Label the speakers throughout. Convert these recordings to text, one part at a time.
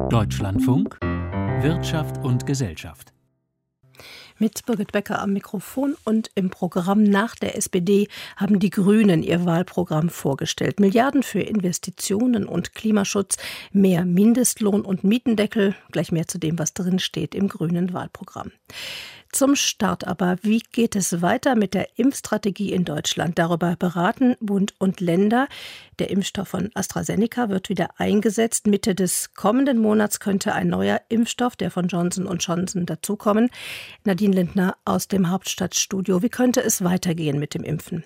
Speaker 1: Deutschlandfunk Wirtschaft und Gesellschaft.
Speaker 2: Mit Birgit Becker am Mikrofon und im Programm nach der SPD haben die Grünen ihr Wahlprogramm vorgestellt. Milliarden für Investitionen und Klimaschutz, mehr Mindestlohn und Mietendeckel. Gleich mehr zu dem, was drin steht im grünen Wahlprogramm. Zum Start aber, wie geht es weiter mit der Impfstrategie in Deutschland? Darüber beraten Bund und Länder. Der Impfstoff von AstraZeneca wird wieder eingesetzt. Mitte des kommenden Monats könnte ein neuer Impfstoff, der von Johnson & Johnson, dazukommen. Nadine Lindner aus dem Hauptstadtstudio. Wie könnte es weitergehen mit dem Impfen?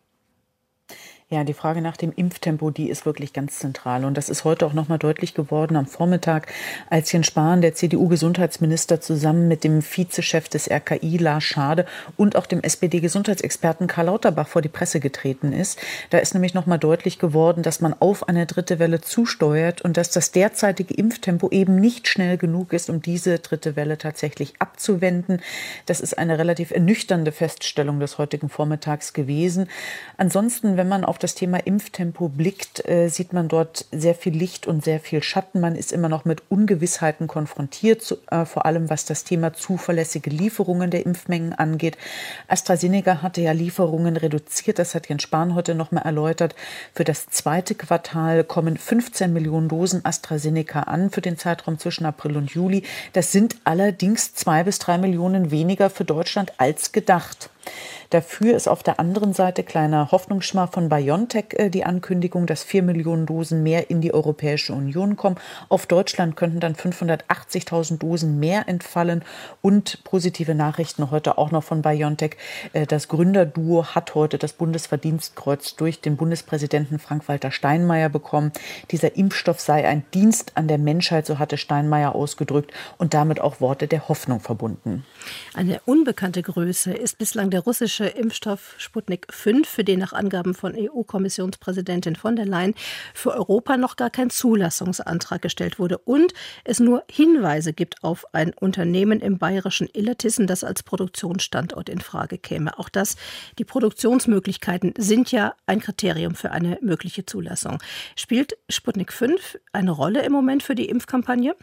Speaker 3: Ja, die Frage nach dem Impftempo, die ist wirklich ganz zentral. Und das ist heute auch nochmal deutlich geworden am Vormittag, als Jens Spahn, der CDU-Gesundheitsminister, zusammen mit dem Vizechef des RKI, Lars Schade, und auch dem SPD-Gesundheitsexperten Karl Lauterbach vor die Presse getreten ist. Da ist nämlich nochmal deutlich geworden, dass man auf eine dritte Welle zusteuert und dass das derzeitige Impftempo eben nicht schnell genug ist, um diese dritte Welle tatsächlich abzuwenden. Das ist eine relativ ernüchternde Feststellung des heutigen Vormittags gewesen. Ansonsten, wenn man auf das Thema Impftempo blickt, sieht man dort sehr viel Licht und sehr viel Schatten. Man ist immer noch mit Ungewissheiten konfrontiert, vor allem was das Thema zuverlässige Lieferungen der Impfmengen angeht. AstraZeneca hatte ja Lieferungen reduziert, das hat Jens Spahn heute noch mal erläutert. Für das zweite Quartal kommen 15 Millionen Dosen AstraZeneca an für den Zeitraum zwischen April und Juli. Das sind allerdings 2 bis 3 Millionen weniger für Deutschland als gedacht. Dafür ist auf der anderen Seite kleiner Hoffnungsschimmer von BioNTech die Ankündigung, dass 4 Millionen Dosen mehr in die Europäische Union kommen. Auf Deutschland könnten dann 580.000 Dosen mehr entfallen. Und positive Nachrichten heute auch noch von BioNTech. Das Gründerduo hat heute das Bundesverdienstkreuz durch den Bundespräsidenten Frank-Walter Steinmeier bekommen. Dieser Impfstoff sei ein Dienst an der Menschheit, so hatte Steinmeier ausgedrückt, und damit auch Worte der Hoffnung verbunden.
Speaker 2: Eine unbekannte Größe ist bislang der russische Impfstoff Sputnik 5, für den nach Angaben von EU-Kommissionspräsidentin von der Leyen für Europa noch gar kein Zulassungsantrag gestellt wurde und es nur Hinweise gibt auf ein Unternehmen im bayerischen Illertissen, das als Produktionsstandort in Frage käme. Auch die Produktionsmöglichkeiten sind ja ein Kriterium für eine mögliche Zulassung. Spielt Sputnik 5 eine Rolle im Moment für die Impfkampagne?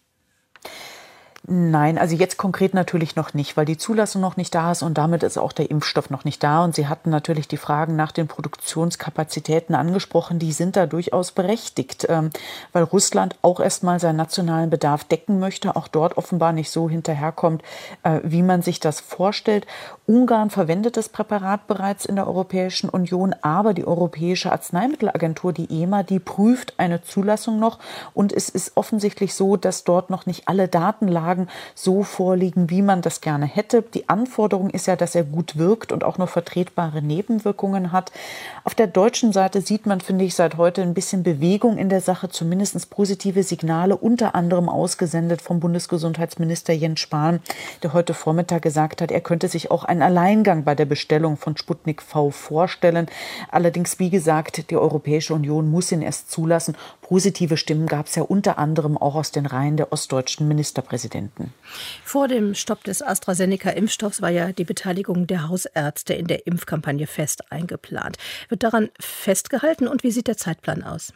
Speaker 3: Nein, also jetzt konkret natürlich noch nicht, weil die Zulassung noch nicht da ist und damit ist auch der Impfstoff noch nicht da. Und Sie hatten natürlich die Fragen nach den Produktionskapazitäten angesprochen, die sind da durchaus berechtigt, weil Russland auch erstmal seinen nationalen Bedarf decken möchte, auch dort offenbar nicht so hinterherkommt, wie man sich das vorstellt. Ungarn verwendet das Präparat bereits in der Europäischen Union, aber die Europäische Arzneimittelagentur, die EMA, die prüft eine Zulassung noch und es ist offensichtlich so, dass dort noch nicht alle Datenlagen so vorliegen, wie man das gerne hätte. Die Anforderung ist ja, dass er gut wirkt und auch nur vertretbare Nebenwirkungen hat. Auf der deutschen Seite sieht man, finde ich, seit heute ein bisschen Bewegung in der Sache, zumindest positive Signale, unter anderem ausgesendet vom Bundesgesundheitsminister Jens Spahn, der heute Vormittag gesagt hat, er könnte sich auch einen Alleingang bei der Bestellung von Sputnik V vorstellen. Allerdings, wie gesagt, die Europäische Union muss ihn erst zulassen. Positive Stimmen gab es ja unter anderem auch aus den Reihen der ostdeutschen Ministerpräsidenten.
Speaker 2: Vor dem Stopp des AstraZeneca-Impfstoffs war ja die Beteiligung der Hausärzte in der Impfkampagne fest eingeplant. Wird daran festgehalten und wie sieht der Zeitplan aus?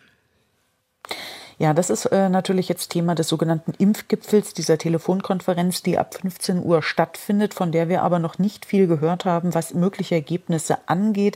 Speaker 3: Ja, das ist natürlich jetzt Thema des sogenannten Impfgipfels, dieser Telefonkonferenz, die ab 15 Uhr stattfindet, von der wir aber noch nicht viel gehört haben, was mögliche Ergebnisse angeht.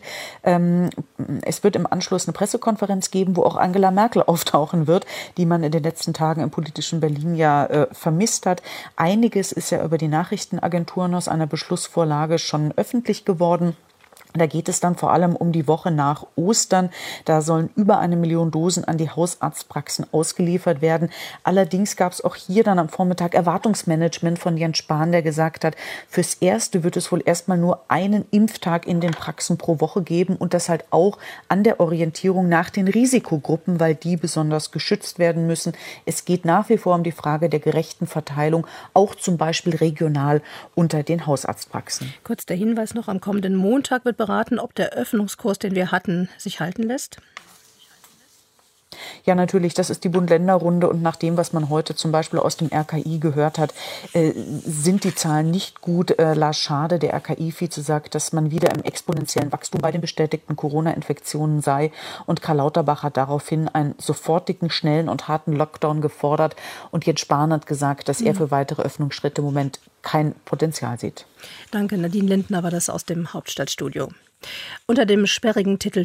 Speaker 3: Es wird im Anschluss eine Pressekonferenz geben, wo auch Angela Merkel auftauchen wird, die man in den letzten Tagen im politischen Berlin ja vermisst hat. Einiges ist ja über die Nachrichtenagenturen aus einer Beschlussvorlage schon öffentlich geworden. Da geht es dann vor allem um die Woche nach Ostern. Da sollen über 1 Million Dosen an die Hausarztpraxen ausgeliefert werden. Allerdings gab es auch hier dann am Vormittag Erwartungsmanagement von Jens Spahn, der gesagt hat, fürs Erste wird es wohl erstmal nur einen Impftag in den Praxen pro Woche geben und das halt auch an der Orientierung nach den Risikogruppen, weil die besonders geschützt werden müssen. Es geht nach wie vor um die Frage der gerechten Verteilung, auch zum Beispiel regional unter den Hausarztpraxen.
Speaker 2: Kurz der Hinweis noch, am kommenden Montag wird beraten, ob der Öffnungskurs, den wir hatten, sich halten lässt?
Speaker 3: Ja, natürlich, das ist die Bund-Länder-Runde und nach dem, was man heute zum Beispiel aus dem RKI gehört hat, sind die Zahlen nicht gut. Lars Schade, der RKI-Vize, sagt, dass man wieder im exponentiellen Wachstum bei den bestätigten Corona-Infektionen sei und Karl Lauterbach hat daraufhin einen sofortigen, schnellen und harten Lockdown gefordert und Jens Spahn hat gesagt, dass er für weitere Öffnungsschritte im Moment kein Potenzial sieht.
Speaker 2: Danke, Nadine Lindner war das aus dem Hauptstadtstudio. Unter dem sperrigen Titel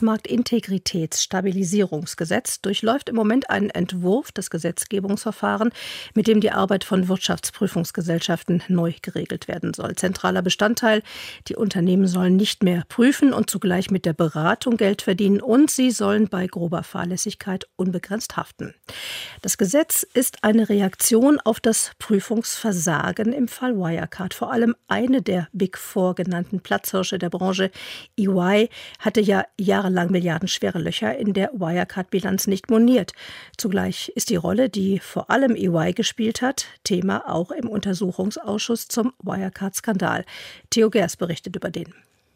Speaker 2: Finanzmarktintegritätsstabilisierungsgesetz durchläuft im Moment ein Entwurf des Gesetzgebungsverfahrens, mit dem die Arbeit von Wirtschaftsprüfungsgesellschaften neu geregelt werden soll. Zentraler Bestandteil: Die Unternehmen sollen nicht mehr prüfen und zugleich mit der Beratung Geld verdienen und sie sollen bei grober Fahrlässigkeit unbegrenzt haften. Das Gesetz ist eine Reaktion auf das Prüfungsversagen im Fall Wirecard. Vor allem eine der Big Four genannten Platzhirsche der Branche, EY, hatte ja jahrelang milliardenschwere Löcher in der Wirecard-Bilanz nicht moniert. Zugleich ist die Rolle, die vor allem EY gespielt hat, Thema auch im Untersuchungsausschuss zum Wirecard-Skandal. Theo Gers berichtet über den.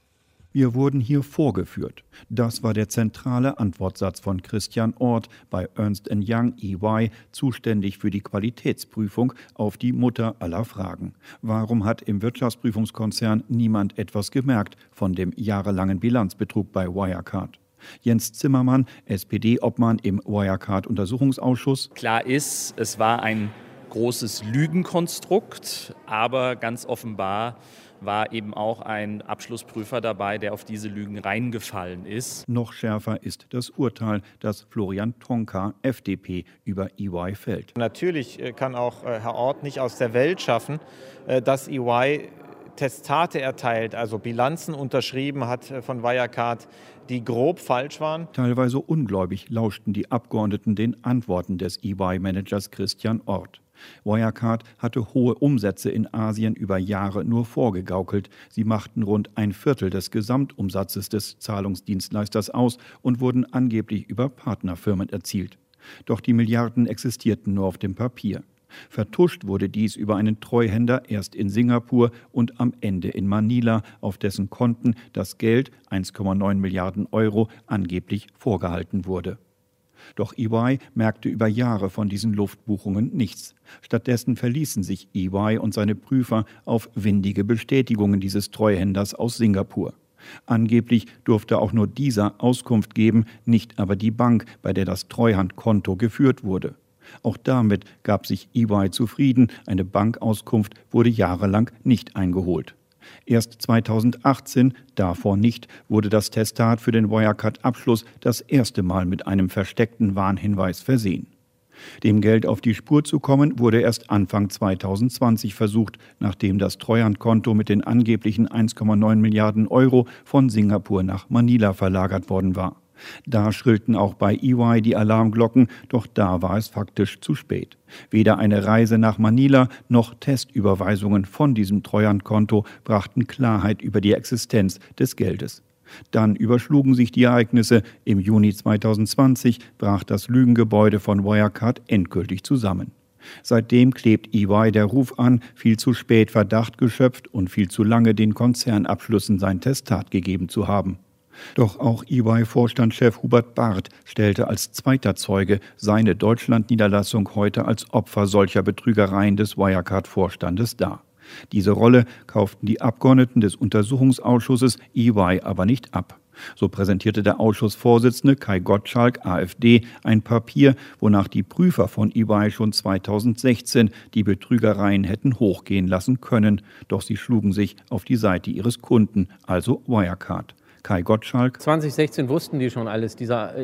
Speaker 4: Wir wurden hier vorgeführt. Das war der zentrale Antwortsatz von Christian Orth bei Ernst & Young EY, zuständig für die Qualitätsprüfung auf die Mutter aller Fragen. Warum hat im Wirtschaftsprüfungskonzern niemand etwas gemerkt von dem jahrelangen Bilanzbetrug bei Wirecard? Jens Zimmermann, SPD-Obmann im Wirecard-Untersuchungsausschuss.
Speaker 5: Klar ist, es war ein großes Lügenkonstrukt, aber ganz offenbar war eben auch ein Abschlussprüfer dabei, der auf diese Lügen reingefallen ist.
Speaker 4: Noch schärfer ist das Urteil, das Florian Tonka, FDP, über EY fällt.
Speaker 6: Natürlich kann auch Herr Orth nicht aus der Welt schaffen, dass EY Testate erteilt, also Bilanzen unterschrieben hat von Wirecard, die grob falsch waren.
Speaker 4: Teilweise ungläubig lauschten die Abgeordneten den Antworten des EY-Managers Christian Orth. Wirecard hatte hohe Umsätze in Asien über Jahre nur vorgegaukelt. Sie machten rund ein Viertel des Gesamtumsatzes des Zahlungsdienstleisters aus und wurden angeblich über Partnerfirmen erzielt. Doch die Milliarden existierten nur auf dem Papier. Vertuscht wurde dies über einen Treuhänder erst in Singapur und am Ende in Manila, auf dessen Konten das Geld, 1,9 Milliarden Euro, angeblich vorgehalten wurde. Doch EY merkte über Jahre von diesen Luftbuchungen nichts. Stattdessen verließen sich EY und seine Prüfer auf windige Bestätigungen dieses Treuhänders aus Singapur. Angeblich durfte auch nur dieser Auskunft geben, nicht aber die Bank, bei der das Treuhandkonto geführt wurde. Auch damit gab sich EY zufrieden, eine Bankauskunft wurde jahrelang nicht eingeholt. Erst 2018, davor nicht, wurde das Testat für den Wirecard-Abschluss das erste Mal mit einem versteckten Warnhinweis versehen. Dem Geld auf die Spur zu kommen, wurde erst Anfang 2020 versucht, nachdem das Treuhandkonto mit den angeblichen 1,9 Milliarden Euro von Singapur nach Manila verlagert worden war. Da schrillten auch bei EY die Alarmglocken, doch da war es faktisch zu spät. Weder eine Reise nach Manila noch Testüberweisungen von diesem Treuhandkonto brachten Klarheit über die Existenz des Geldes. Dann überschlugen sich die Ereignisse. Im Juni 2020 brach das Lügengebäude von Wirecard endgültig zusammen. Seitdem klebt EY der Ruf an, viel zu spät Verdacht geschöpft und viel zu lange den Konzernabschlüssen sein Testat gegeben zu haben. Doch auch EY-Vorstandschef Hubert Barth stellte als zweiter Zeuge seine Deutschland-Niederlassung heute als Opfer solcher Betrügereien des Wirecard-Vorstandes dar. Diese Rolle kauften die Abgeordneten des Untersuchungsausschusses EY aber nicht ab. So präsentierte der Ausschussvorsitzende Kai Gottschalk, AfD, ein Papier, wonach die Prüfer von EY schon 2016 die Betrügereien hätten hochgehen lassen können. Doch sie schlugen sich auf die Seite ihres Kunden, also Wirecard. Kai Gottschalk.
Speaker 7: 2016 wussten die schon alles. Dieser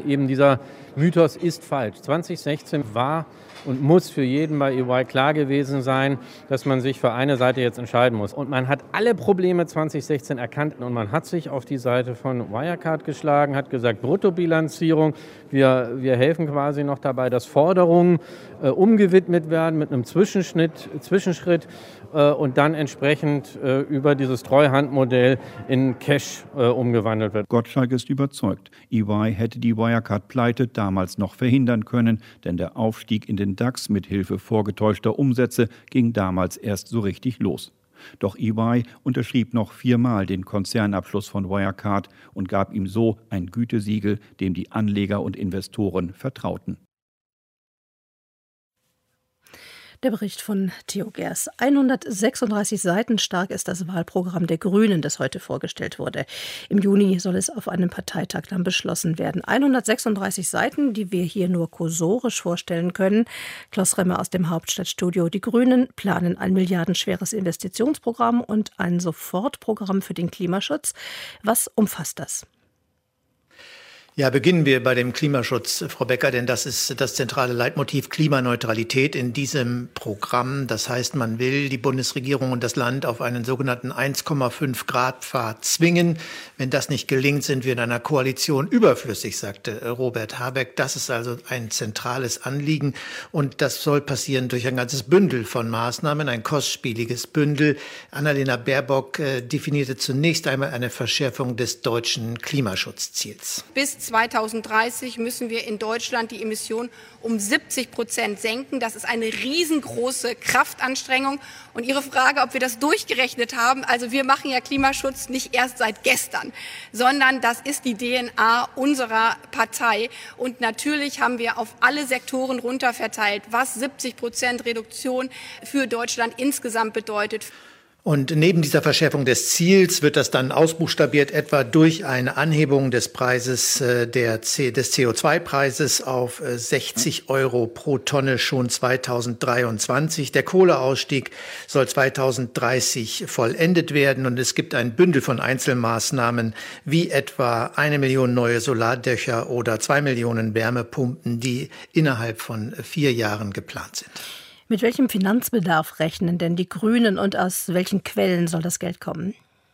Speaker 7: Mythos ist falsch. 2016 war und muss für jeden bei EY klar gewesen sein, dass man sich für eine Seite jetzt entscheiden muss. Und man hat alle Probleme 2016 erkannt und man hat sich auf die Seite von Wirecard geschlagen, hat gesagt, Bruttobilanzierung, wir helfen quasi noch dabei, dass Forderungen umgewidmet werden mit einem Zwischenschritt und dann entsprechend über dieses Treuhandmodell in Cash umgewandelt wird.
Speaker 4: Gottschalk ist überzeugt, EY hätte die Wirecard-Pleite damals noch verhindern können, denn der Aufstieg in den DAX mit Hilfe vorgetäuschter Umsätze ging damals erst so richtig los. Doch EY unterschrieb noch 4-mal den Konzernabschluss von Wirecard und gab ihm so ein Gütesiegel, dem die Anleger und Investoren vertrauten.
Speaker 2: Der Bericht von Theo Gers. 136 Seiten stark ist das Wahlprogramm der Grünen, das heute vorgestellt wurde. Im Juni soll es auf einem Parteitag dann beschlossen werden. 136 Seiten, die wir hier nur kursorisch vorstellen können. Klaus Remmer aus dem Hauptstadtstudio. Die Grünen planen ein milliardenschweres Investitionsprogramm und ein Sofortprogramm für den Klimaschutz. Was umfasst das?
Speaker 8: Ja, beginnen wir bei dem Klimaschutz, Frau Becker, denn das ist das zentrale Leitmotiv Klimaneutralität in diesem Programm. Das heißt, man will die Bundesregierung und das Land auf einen sogenannten 1,5-Grad-Pfad zwingen. Wenn das nicht gelingt, sind wir in einer Koalition überflüssig, sagte Robert Habeck. Das ist also ein zentrales Anliegen und das soll passieren durch ein ganzes Bündel von Maßnahmen, ein kostspieliges Bündel. Annalena Baerbock definierte zunächst einmal eine Verschärfung des deutschen Klimaschutzziels.
Speaker 9: Bis 2030 müssen wir in Deutschland die Emissionen um 70% senken. Das ist eine riesengroße Kraftanstrengung. Und Ihre Frage, ob wir das durchgerechnet haben, also wir machen ja Klimaschutz nicht erst seit gestern, sondern das ist die DNA unserer Partei. Und natürlich haben wir auf alle Sektoren runterverteilt, was 70% Reduktion für Deutschland insgesamt bedeutet.
Speaker 8: Und neben dieser Verschärfung des Ziels wird das dann ausbuchstabiert etwa durch eine Anhebung des Preises des CO2-Preises auf 60 Euro pro Tonne schon 2023. Der Kohleausstieg soll 2030 vollendet werden und es gibt ein Bündel von Einzelmaßnahmen wie etwa 1 Million neue Solardächer oder 2 Millionen Wärmepumpen, die innerhalb von 4 Jahren geplant sind.
Speaker 2: Mit welchem Finanzbedarf rechnen denn die Grünen und aus welchen Quellen soll das Geld kommen?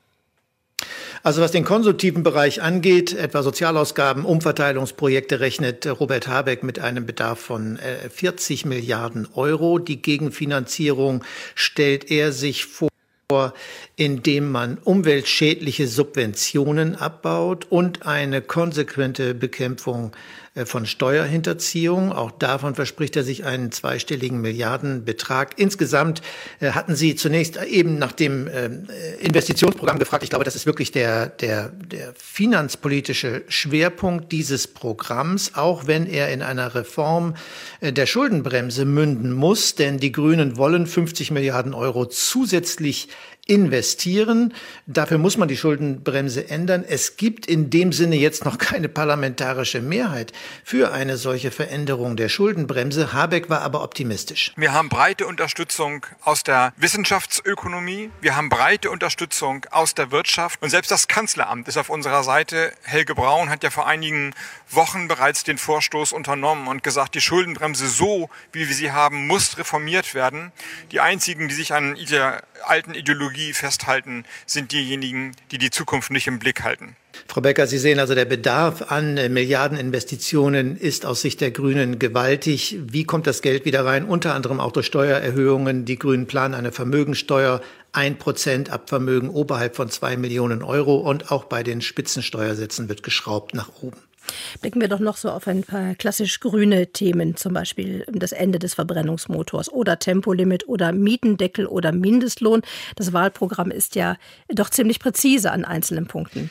Speaker 8: Also was den konsumtiven Bereich angeht, etwa Sozialausgaben, Umverteilungsprojekte, rechnet Robert Habeck mit einem Bedarf von 40 Milliarden Euro. Die Gegenfinanzierung stellt er sich vor, indem man umweltschädliche Subventionen abbaut und eine konsequente Bekämpfung von Steuerhinterziehung. Auch davon verspricht er sich einen zweistelligen Milliardenbetrag. Insgesamt hatten Sie zunächst eben nach dem Investitionsprogramm gefragt. Ich glaube, das ist wirklich der finanzpolitische Schwerpunkt dieses Programms, auch wenn er in einer Reform der Schuldenbremse münden muss. Denn die Grünen wollen 50 Milliarden Euro zusätzlich investieren. Dafür muss man die Schuldenbremse ändern. Es gibt in dem Sinne jetzt noch keine parlamentarische Mehrheit für eine solche Veränderung der Schuldenbremse. Habeck war aber optimistisch.
Speaker 10: Wir haben breite Unterstützung aus der Wissenschaftsökonomie. Wir haben breite Unterstützung aus der Wirtschaft. Und selbst das Kanzleramt ist auf unserer Seite. Helge Braun hat ja vor einigen Wochen bereits den Vorstoß unternommen und gesagt, die Schuldenbremse so, wie wir sie haben, muss reformiert werden. Die einzigen, die sich an der alten Ideologie festhalten, sind diejenigen, die die Zukunft nicht im Blick halten.
Speaker 8: Frau Becker, Sie sehen also, der Bedarf an Milliardeninvestitionen ist aus Sicht der Grünen gewaltig. Wie kommt das Geld wieder rein? Unter anderem auch durch Steuererhöhungen. Die Grünen planen eine Vermögensteuer, 1% ab Vermögen oberhalb von 2 Millionen Euro. Und auch bei den Spitzensteuersätzen wird geschraubt nach oben.
Speaker 2: Blicken wir doch noch so auf ein paar klassisch grüne Themen, zum Beispiel das Ende des Verbrennungsmotors oder Tempolimit oder Mietendeckel oder Mindestlohn. Das Wahlprogramm ist ja doch ziemlich präzise an einzelnen Punkten.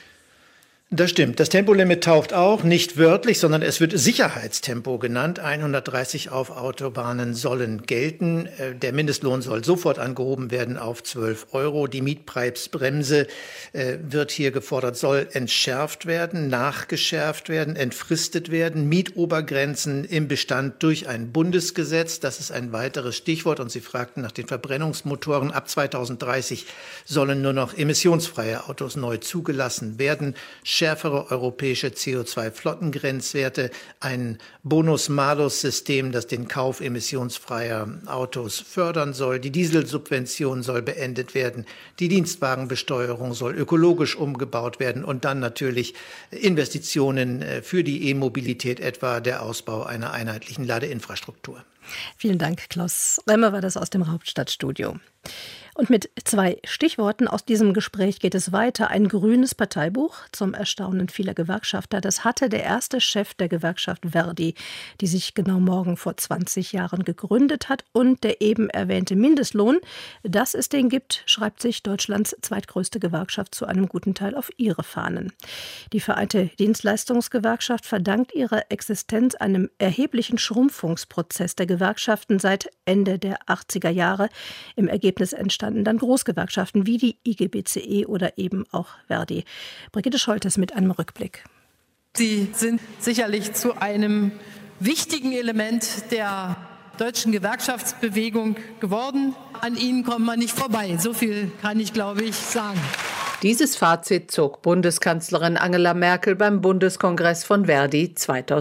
Speaker 8: Das stimmt. Das Tempolimit taucht auch, nicht wörtlich, sondern es wird Sicherheitstempo genannt. 130 auf Autobahnen sollen gelten. Der Mindestlohn soll sofort angehoben werden auf 12 Euro. Die Mietpreisbremse wird hier gefordert, soll entschärft werden, nachgeschärft werden, entfristet werden. Mietobergrenzen im Bestand durch ein Bundesgesetz, das ist ein weiteres Stichwort. Und Sie fragten nach den Verbrennungsmotoren. Ab 2030 sollen nur noch emissionsfreie Autos neu zugelassen werden. Schärfere europäische CO2-Flottengrenzwerte, ein Bonus-Malus-System, das den Kauf emissionsfreier Autos fördern soll. Die Dieselsubvention soll beendet werden. Die Dienstwagenbesteuerung soll ökologisch umgebaut werden. Und dann natürlich Investitionen für die E-Mobilität, etwa der Ausbau einer einheitlichen Ladeinfrastruktur.
Speaker 2: Vielen Dank, Klaus Remmer war das aus dem Hauptstadtstudio. Und mit 2 Stichworten aus diesem Gespräch geht es weiter. Ein grünes Parteibuch zum Erstaunen vieler Gewerkschafter. Das hatte der erste Chef der Gewerkschaft Verdi, die sich genau morgen vor 20 Jahren gegründet hat. Und der eben erwähnte Mindestlohn, dass es den gibt, schreibt sich Deutschlands zweitgrößte Gewerkschaft zu einem guten Teil auf ihre Fahnen. Die Vereinte Dienstleistungsgewerkschaft verdankt ihre Existenz einem erheblichen Schrumpfungsprozess der Gewerkschaften seit Ende der 80er Jahre. Im Ergebnis entstanden dann Großgewerkschaften wie die IG BCE oder eben auch Verdi. Brigitte Scholtes mit einem Rückblick.
Speaker 11: Sie sind sicherlich zu einem wichtigen Element der deutschen Gewerkschaftsbewegung geworden. An ihnen kommt man nicht vorbei. So viel kann ich, glaube ich, sagen.
Speaker 12: Dieses Fazit zog Bundeskanzlerin Angela Merkel beim Bundeskongress von Verdi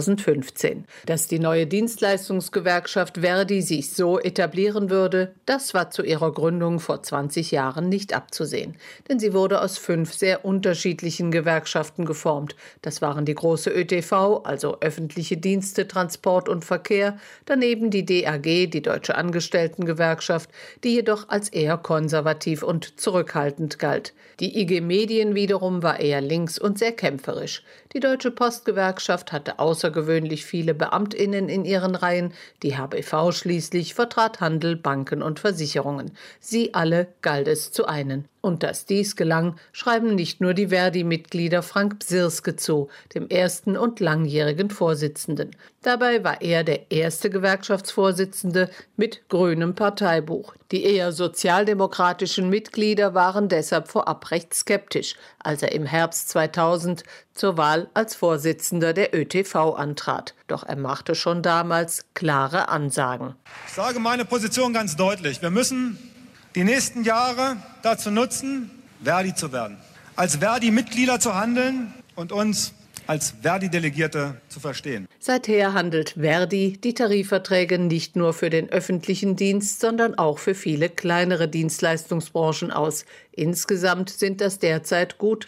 Speaker 12: 2015. Dass die neue Dienstleistungsgewerkschaft Verdi sich so etablieren würde, das war zu ihrer Gründung vor 20 Jahren nicht abzusehen. Denn sie wurde aus 5 sehr unterschiedlichen Gewerkschaften geformt. Das waren die große ÖTV, also öffentliche Dienste, Transport und Verkehr, daneben die DAG, die Deutsche Angestelltengewerkschaft, die jedoch als eher konservativ und zurückhaltend galt. Die IG Medien wiederum war eher links und sehr kämpferisch. Die Deutsche Postgewerkschaft hatte außergewöhnlich viele BeamtInnen in ihren Reihen. Die HBV schließlich vertrat Handel, Banken und Versicherungen. Sie alle galt es zu einen. Und dass dies gelang, schreiben nicht nur die Verdi-Mitglieder Frank Bsirske zu, dem ersten und langjährigen Vorsitzenden. Dabei war er der erste Gewerkschaftsvorsitzende mit grünem Parteibuch. Die eher sozialdemokratischen Mitglieder waren deshalb vorab recht skeptisch, als er im Herbst 2000 zur Wahl als Vorsitzender der ÖTV antrat. Doch er machte schon damals klare Ansagen.
Speaker 13: Ich sage meine Position ganz deutlich. Wir müssen die nächsten Jahre dazu nutzen, Verdi zu werden. Als Verdi-Mitglieder zu handeln und uns als Verdi-Delegierte zu verstehen.
Speaker 12: Seither handelt Verdi die Tarifverträge nicht nur für den öffentlichen Dienst, sondern auch für viele kleinere Dienstleistungsbranchen aus. Insgesamt sind das derzeit gut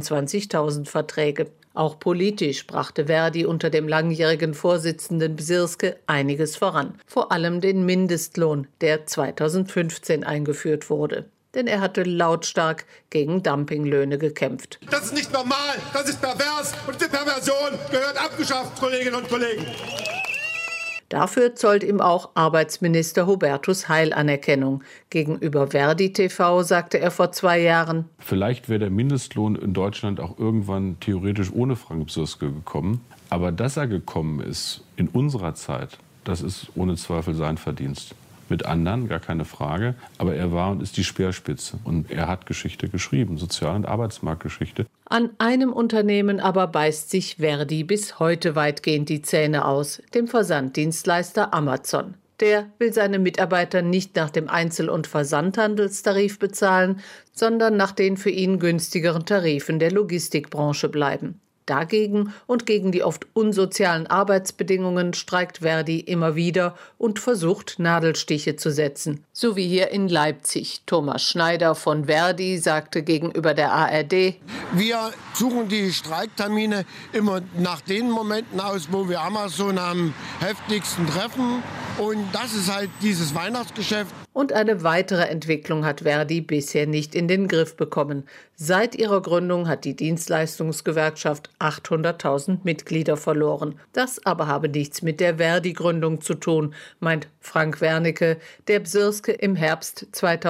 Speaker 12: 23.000 Verträge. Auch politisch brachte Verdi unter dem langjährigen Vorsitzenden Bsirske einiges voran. Vor allem den Mindestlohn, der 2015 eingeführt wurde. Denn er hatte lautstark gegen Dumpinglöhne gekämpft.
Speaker 14: Das ist nicht normal, das ist pervers und die Perversion gehört abgeschafft, Kolleginnen und Kollegen.
Speaker 12: Dafür zollt ihm auch Arbeitsminister Hubertus Heil Anerkennung. Gegenüber Verdi TV sagte er vor 2 Jahren:
Speaker 15: Vielleicht wäre der Mindestlohn in Deutschland auch irgendwann theoretisch ohne Frank Bsirske gekommen. Aber dass er gekommen ist in unserer Zeit, das ist ohne Zweifel sein Verdienst. Mit anderen, gar keine Frage. Aber er war und ist die Speerspitze. Und er hat Geschichte geschrieben, Sozial- und Arbeitsmarktgeschichte.
Speaker 12: An einem Unternehmen aber beißt sich Verdi bis heute weitgehend die Zähne aus, dem Versanddienstleister Amazon. Der will seine Mitarbeiter nicht nach dem Einzel- und Versandhandelstarif bezahlen, sondern nach den für ihn günstigeren Tarifen der Logistikbranche bleiben. Dagegen und gegen die oft unsozialen Arbeitsbedingungen streikt Verdi immer wieder und versucht, Nadelstiche zu setzen. So wie hier in Leipzig. Thomas Schneider von Verdi sagte gegenüber der ARD:
Speaker 14: Wir suchen die Streiktermine immer nach den Momenten aus, wo wir Amazon am heftigsten treffen. Und das ist halt dieses Weihnachtsgeschäft.
Speaker 12: Und eine weitere Entwicklung hat Verdi bisher nicht in den Griff bekommen. Seit ihrer Gründung hat die Dienstleistungsgewerkschaft 800.000 Mitglieder verloren. Das aber habe nichts mit der Verdi-Gründung zu tun, meint Frank Wernicke, der Bsirske im Herbst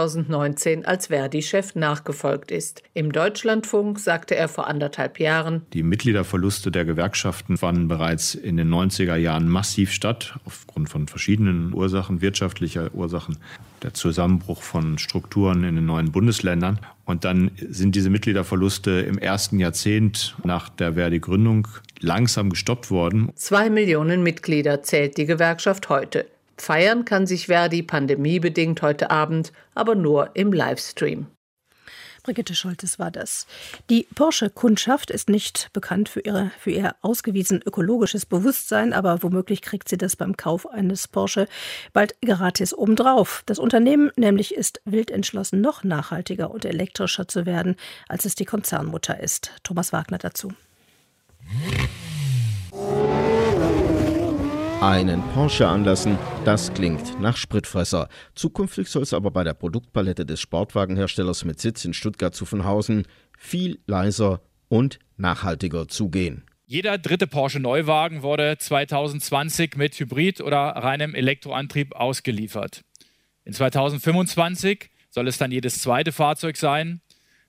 Speaker 12: 2019 als Verdi-Chef nachgefolgt ist. Im Deutschlandfunk sagte er vor 1,5 Jahren:
Speaker 16: Die Mitgliederverluste der Gewerkschaften fanden bereits in den 90er Jahren massiv statt, aufgrund von verschiedenen Ursachen, wirtschaftlicher Ursachen. Der Zusammenbruch von Strukturen in den neuen Bundesländern. Und dann sind diese Mitgliederverluste im ersten Jahrzehnt nach der Verdi-Gründung langsam gestoppt worden.
Speaker 12: 2 Millionen Mitglieder zählt die Gewerkschaft heute. Feiern kann sich Verdi pandemiebedingt heute Abend, aber nur im Livestream.
Speaker 2: Brigitte Scholtes war das. Die Porsche-Kundschaft ist nicht bekannt für ihr ausgewiesen ökologisches Bewusstsein, aber womöglich kriegt sie das beim Kauf eines Porsche bald gratis obendrauf. Das Unternehmen nämlich ist wild entschlossen, noch nachhaltiger und elektrischer zu werden, als es die Konzernmutter ist. Thomas Wagner dazu.
Speaker 17: Einen Porsche anlassen, das klingt nach Spritfresser. Zukünftig soll es aber bei der Produktpalette des Sportwagenherstellers mit Sitz in Stuttgart-Zuffenhausen viel leiser und nachhaltiger zugehen.
Speaker 18: Jeder dritte Porsche Neuwagen wurde 2020 mit Hybrid- oder reinem Elektroantrieb ausgeliefert. In 2025 soll es dann jedes zweite Fahrzeug sein,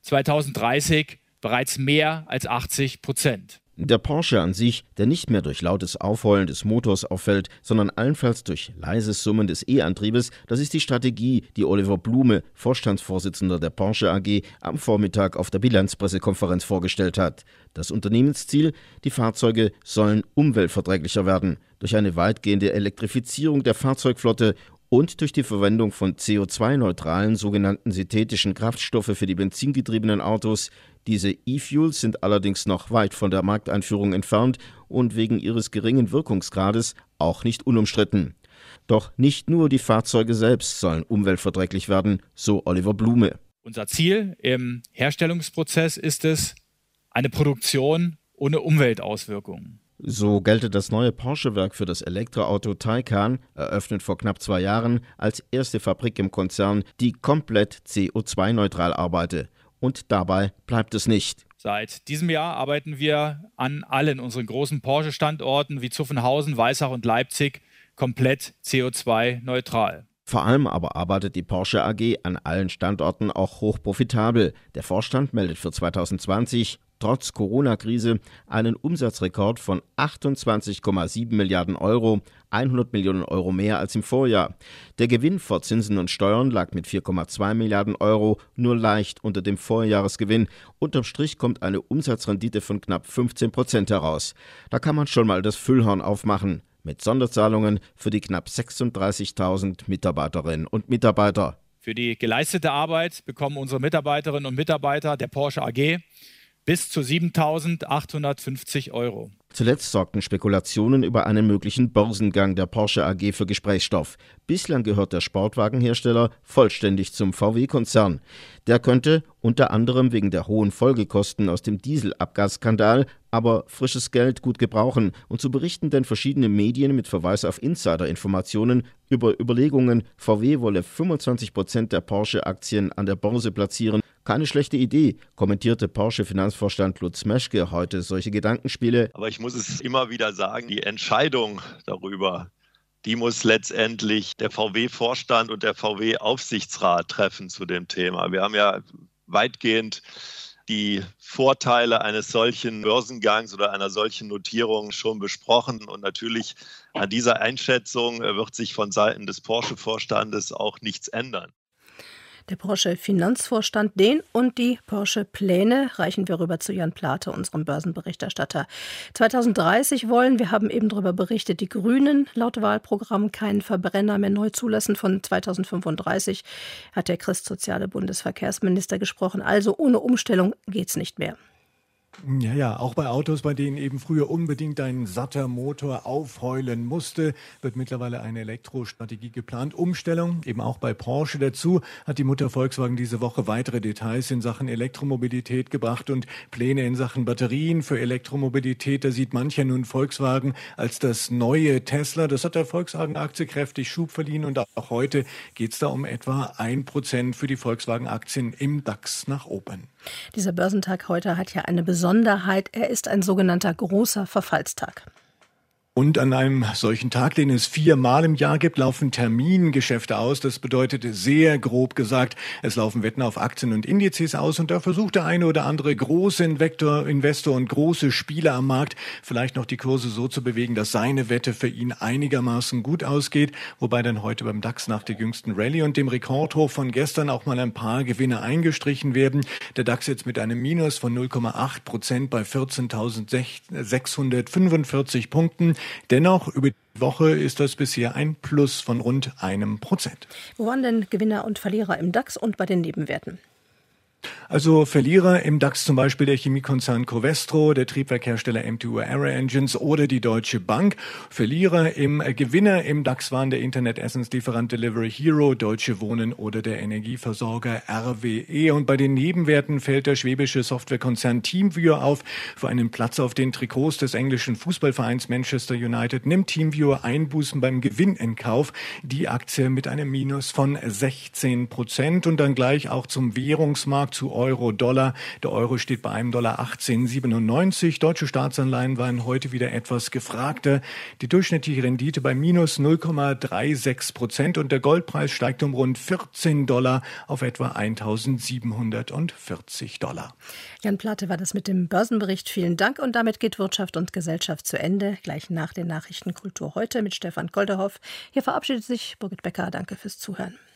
Speaker 18: 2030 bereits mehr als 80%.
Speaker 17: Der Porsche an sich, der nicht mehr durch lautes Aufheulen des Motors auffällt, sondern allenfalls durch leises Summen des E-Antriebes, das ist die Strategie, die Oliver Blume, Vorstandsvorsitzender der Porsche AG, am Vormittag auf der Bilanzpressekonferenz vorgestellt hat. Das Unternehmensziel: Die Fahrzeuge sollen umweltverträglicher werden, durch eine weitgehende Elektrifizierung der Fahrzeugflotte und durch die Verwendung von CO2-neutralen sogenannten synthetischen Kraftstoffe für die benzingetriebenen Autos. Diese E-Fuels sind allerdings noch weit von der Markteinführung entfernt und wegen ihres geringen Wirkungsgrades auch nicht unumstritten. Doch nicht nur die Fahrzeuge selbst sollen umweltverträglich werden, so Oliver Blume.
Speaker 18: Unser Ziel im Herstellungsprozess ist es, eine Produktion ohne Umweltauswirkungen.
Speaker 17: So gelte das neue Porsche-Werk für das Elektroauto Taycan, eröffnet vor knapp 2 Jahren, als erste Fabrik im Konzern, die komplett CO2-neutral arbeite. Und dabei bleibt es nicht.
Speaker 18: Seit diesem Jahr arbeiten wir an allen unseren großen Porsche-Standorten wie Zuffenhausen, Weissach und Leipzig komplett CO2-neutral.
Speaker 17: Vor allem aber arbeitet die Porsche AG an allen Standorten auch hochprofitabel. Der Vorstand meldet für 2020 trotz Corona-Krise einen Umsatzrekord von 28,7 Milliarden Euro, 100 Millionen Euro mehr als im Vorjahr. Der Gewinn vor Zinsen und Steuern lag mit 4,2 Milliarden Euro nur leicht unter dem Vorjahresgewinn. Unterm Strich kommt eine Umsatzrendite von knapp 15% heraus. Da kann man schon mal das Füllhorn aufmachen, mit Sonderzahlungen für die knapp 36.000 Mitarbeiterinnen und Mitarbeiter.
Speaker 18: Für die geleistete Arbeit bekommen unsere Mitarbeiterinnen und Mitarbeiter der Porsche AG bis zu 7.850 Euro.
Speaker 17: Zuletzt sorgten Spekulationen über einen möglichen Börsengang der Porsche AG für Gesprächsstoff. Bislang gehört der Sportwagenhersteller vollständig zum VW-Konzern. Der könnte unter anderem wegen der hohen Folgekosten aus dem Dieselabgasskandal aber frisches Geld gut gebrauchen. Und so berichten denn verschiedene Medien mit Verweis auf Insider-Informationen über Überlegungen, VW wolle 25% der Porsche-Aktien an der Börse platzieren. Keine schlechte Idee, kommentierte Porsche-Finanzvorstand Lutz Meschke heute solche Gedankenspiele.
Speaker 19: Aber ich muss es immer wieder sagen, die Entscheidung darüber, die muss letztendlich der VW-Vorstand und der VW-Aufsichtsrat treffen zu dem Thema. Wir haben ja weitgehend die Vorteile eines solchen Börsengangs oder einer solchen Notierung schon besprochen. Und natürlich an dieser Einschätzung wird sich von Seiten des Porsche-Vorstandes auch nichts ändern.
Speaker 2: Der Porsche-Finanzvorstand, den und die Porsche-Pläne reichen wir rüber zu Jan Plate, unserem Börsenberichterstatter. 2030 wollen, wir haben eben darüber berichtet, die Grünen laut Wahlprogramm keinen Verbrenner mehr neu zulassen. Von 2035 hat der christsoziale Bundesverkehrsminister gesprochen. Also ohne Umstellung geht's nicht mehr.
Speaker 20: Ja, auch bei Autos, bei denen eben früher unbedingt ein satter Motor aufheulen musste, wird mittlerweile eine Elektrostrategie geplant. Umstellung eben auch bei Porsche. Dazu hat die Mutter Volkswagen diese Woche weitere Details in Sachen Elektromobilität gebracht und Pläne in Sachen Batterien für Elektromobilität. Da sieht mancher nun Volkswagen als das neue Tesla. Das hat der Volkswagen-Aktie kräftig Schub verliehen und auch heute geht es da um etwa 1% für die Volkswagen-Aktien im DAX nach oben.
Speaker 2: Dieser Börsentag heute hat ja eine Besonderheit. Er ist ein sogenannter großer Verfallstag.
Speaker 20: Und an einem solchen Tag, den es 4-mal im Jahr gibt, laufen Termingeschäfte aus. Das bedeutet sehr grob gesagt, es laufen Wetten auf Aktien und Indizes aus. Und da versucht der eine oder andere große Investor und große Spieler am Markt vielleicht noch die Kurse so zu bewegen, dass seine Wette für ihn einigermaßen gut ausgeht. Wobei dann heute beim DAX nach der jüngsten Rallye und dem Rekordhoch von gestern auch mal ein paar Gewinne eingestrichen werden. Der DAX jetzt mit einem Minus von 0,8% bei 14.645 Punkten. Dennoch, über die Woche ist das bisher ein Plus von rund 1%.
Speaker 2: Wo waren denn Gewinner und Verlierer im DAX und bei den Nebenwerten?
Speaker 20: Also Verlierer im DAX zum Beispiel der Chemiekonzern Covestro, der Triebwerkhersteller MTU Aero Engines oder die Deutsche Bank. Gewinner im DAX waren der Internet-Essenslieferant Delivery Hero, Deutsche Wohnen oder der Energieversorger RWE. Und bei den Nebenwerten fällt der schwäbische Softwarekonzern TeamViewer auf. Für einen Platz auf den Trikots des englischen Fußballvereins Manchester United nimmt TeamViewer Einbußen beim Gewinn in Kauf. Die Aktie mit einem Minus von 16%. Und dann gleich auch zum Währungsmarkt, zu Euro-Dollar. Der Euro steht bei einem Dollar 18,97. Deutsche Staatsanleihen waren heute wieder etwas gefragter. Die durchschnittliche Rendite bei minus 0,36% und der Goldpreis steigt um rund $14 auf etwa $1.740.
Speaker 2: Jan Plate war das mit dem Börsenbericht. Vielen Dank. Und damit geht Wirtschaft und Gesellschaft zu Ende. Gleich nach den Nachrichten Kultur heute mit Stefan Kolderhoff. Hier verabschiedet sich Birgit Becker. Danke fürs Zuhören.